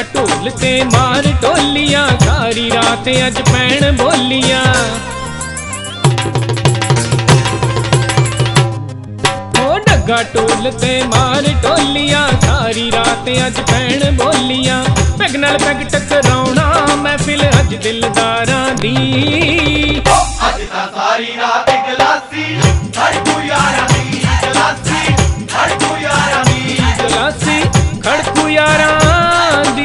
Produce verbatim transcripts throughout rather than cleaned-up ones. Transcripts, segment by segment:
ढग्गा ढोल ते मार ढोलियां, सारी रात अज पैण बोलियां। ओ ढग्गा ढोल ते मार ढोलियां, सारी रात अज पैण बोलियां। पैग नाल पैग टकराउणा महफिल अज दिलदारां दी। अज तां सारी रात गलासी खड़कू यारां दी, गलासी खड़कू यारां दी, गलासी खड़कू यारां दी।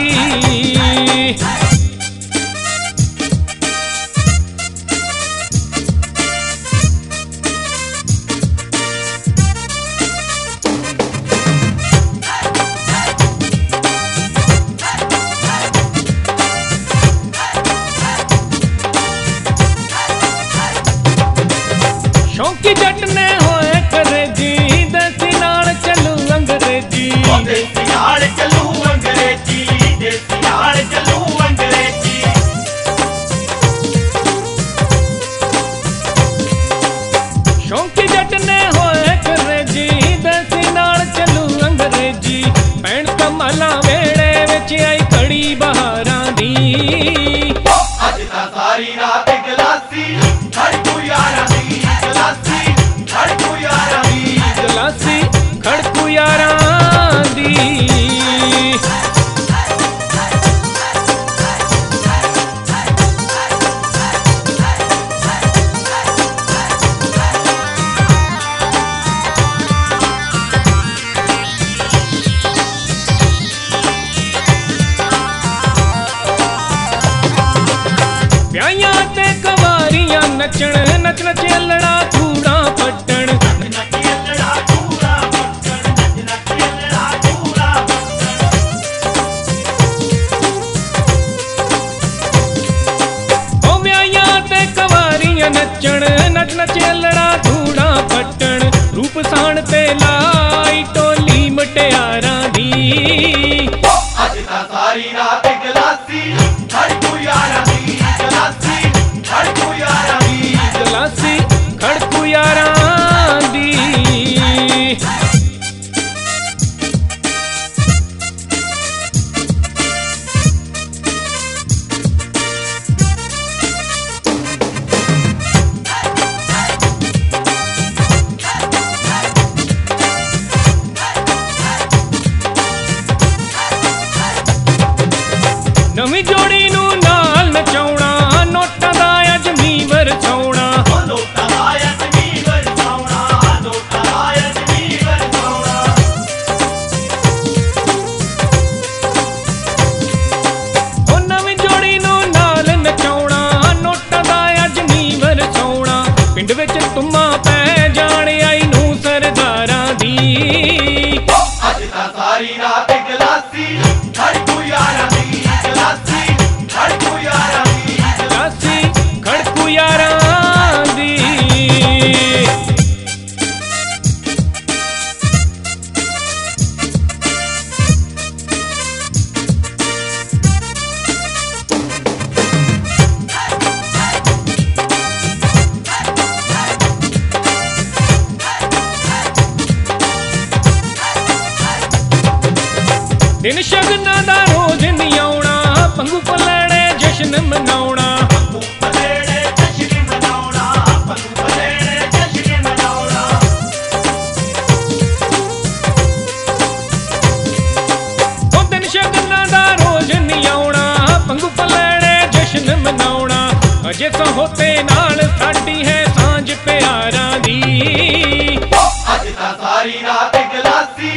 शौकी जट ने होए करेजी, देसी नाल चलू अंग्रेजी। देसी नाल चलू अंग्रेजी, देसी नाल चलू अंग्रेजी। शौकी जट ने होए करेजी, देसी नाल चलू अंग्रेजी। पैण कमला वेड़े विच आई खड़ी बहारां दी। अज तां सारी रात गलासी खड़कू यारां दी, गलासी खड़कू यारां दी, गलासी खड़कू यारां दी। ब्याहियां ते कवारियां नचण, नच नच अल्लड़ा धूड़ा पट्टण। नच अल्लड़ा धूड़ा पट्टण, नच नच अल्लड़ा धूड़ा पट्टण। ओ ब्याहियां ते कवारियां नचण, नच नच अल्लड़ा धूड़ा पट्टण। रूप साण ते लाई टोली मुटियारां दी। अज तां सारी रात गलासी खड़कू यारां दी, गलासी खड़कू यारां दी, गलासी खड़कू यारां दी। नवीं जोड़ी नू नाल नचाउणा, नोटां दा अज मींह वरसाउणा। नोटां दा अज मींह वरसाउणा, नोटां दा अज मींह वरसाउणा। ओ नवीं जोड़ी नू नाल नचाउणा, नोटां दा अज मींह वरसाउणा। पिंड विच तुम्मा पै जाण आई नू सरदारां दी। अज तां सारी रात गलासी खड़कू यारां दी, गलासी खड़कू यारां दी, गलासी खड़कू यारां दी। दिन शगना दा रोज नहीं आउणा, पंगू पलैड़े जश्न मनाउणा। पंगू पलैड़े जश्न मनाउणा, पंगू पलैड़े जश्न मनाउणा। ओ दिन शगना दा रोज नहीं आउणा, पंगू पलैड़े जश्न मनाउणा। अजे सहोते नाल साडी है सांझ प्यारां दी। अज तां सारी रात गलासी